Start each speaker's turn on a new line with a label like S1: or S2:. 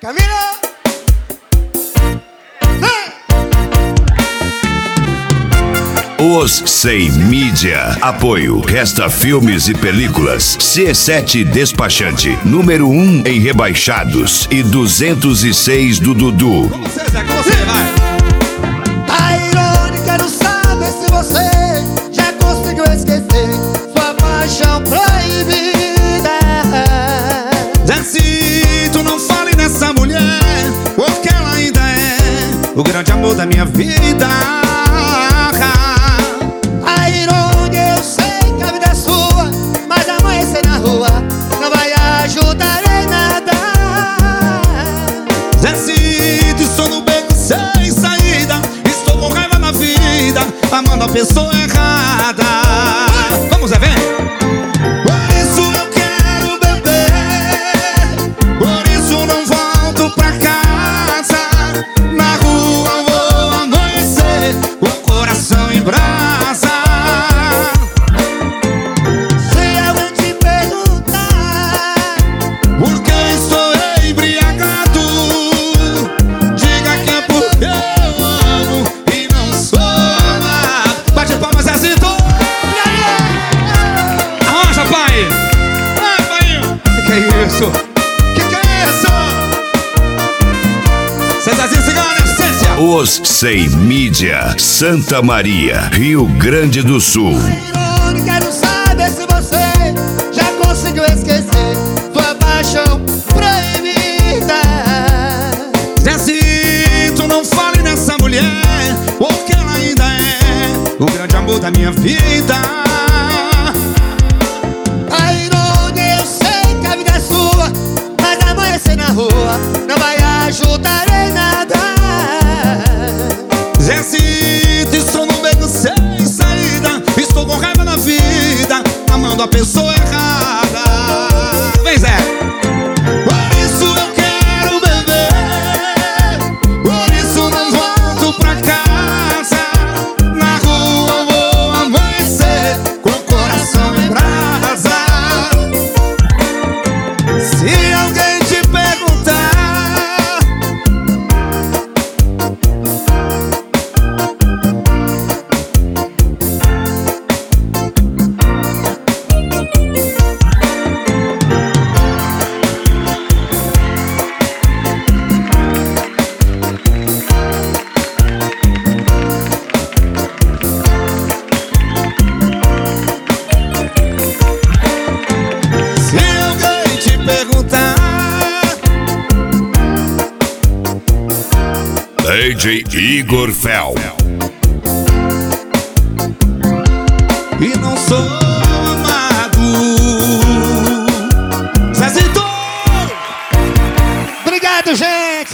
S1: Camila!
S2: Os Sem Mídia. Apoio Resta Filmes e Películas. C7 Despachante. Número 1 em rebaixados. E 206 do Dudu.
S1: Com você, Zé, com você, vai! A irônica não sabe se você já conseguiu esquecer sua paixão proibida.
S3: Já se tu não fale nessa mulher, porque ela ainda é o grande amor da minha vida.
S1: A irônia, eu sei que a vida é sua, mas amanhecer na rua não vai ajudar em nada.
S3: Já se estou no beco sem saída, estou com raiva na vida, amando a pessoa errada. Vamos, Zé, vem! Por isso eu quero beber, por isso não volto pra casa. Na rua eu vou amanhecer, o coração em brasa.
S1: Se alguém te perguntar
S3: Por que estou embriagado, diga que é porque eu amo e não sou amado. Bate palmas, Zezinho! Arranja, pai! Vai, pai! Que é isso? Que é isso? Zezinho, cigarro na essência!
S2: Os Sem Mídia. Santa Maria, Rio Grande do Sul.
S1: a irônica não sabe se você já conseguiu esquecer sua paixão proibida.
S3: Se tu não fale nessa mulher, porque ela ainda é o grande amor da minha vida.
S1: A irônia, eu sei que a vida é sua, mas amanhecer na rua não vai ajudar em nada.
S3: Zezito, estou no beco sem saída, estou com raiva na vida, amando a pessoa errada. Vem, Zé! Por isso eu quero beber, por isso não volto pra casa. Na rua eu vou amanhecer, com o coração em brasa. Se alguém te perguntar
S2: DJ Igor Fel.
S3: e não sou amado, Zezito!
S1: Obrigado, gente!